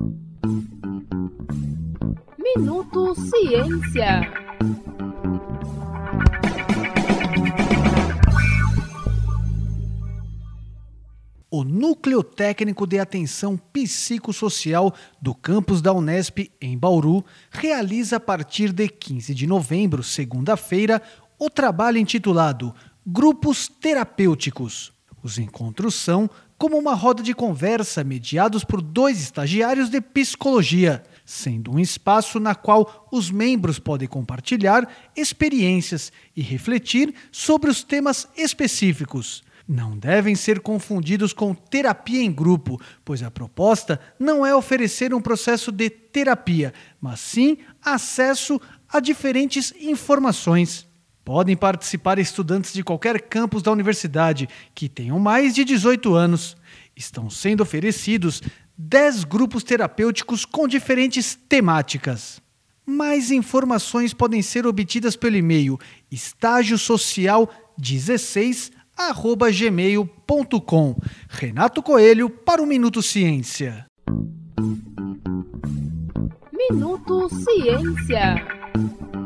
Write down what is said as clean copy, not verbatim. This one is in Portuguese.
Minuto Ciência. O Núcleo Técnico de Atenção Psicossocial do campus da Unesp, em Bauru, realiza a partir de 15 de novembro, segunda-feira, o trabalho intitulado Grupos Terapêuticos. Os encontros são como uma roda de conversa mediados por 2 estagiários de psicologia, sendo um espaço na qual os membros podem compartilhar experiências e refletir sobre os temas específicos. Não devem ser confundidos com terapia em grupo, pois a proposta não é oferecer um processo de terapia, mas sim acesso a diferentes informações. Podem participar estudantes de qualquer campus da universidade que tenham mais de 18 anos. Estão sendo oferecidos 10 grupos terapêuticos com diferentes temáticas. Mais informações podem ser obtidas pelo e-mail estagiosocial16@gmail.com. Renato Coelho para o Minuto Ciência. Minuto Ciência.